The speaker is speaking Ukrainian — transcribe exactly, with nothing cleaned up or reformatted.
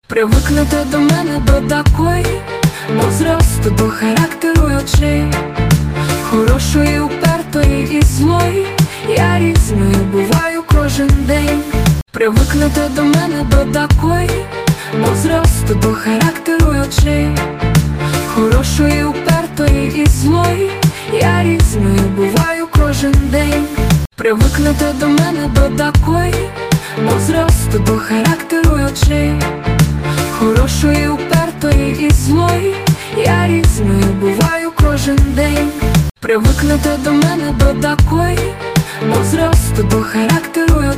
Привикнете до мене, до такої, до зросту, до характеру й очей, хорошої, упертої і злої, я різною буваю кожен день. Привикнете до мене, до такої, до зросту, до характеру й очей, хорошої, упертої і злої, я різною буваю кожен день. Привикнете до мене, до такої, до зросту, до характеру й очей, хорошої, упертої і злої, я різною буваю кожен день. Привикнете до мене, до такої, до зросту, до характеру й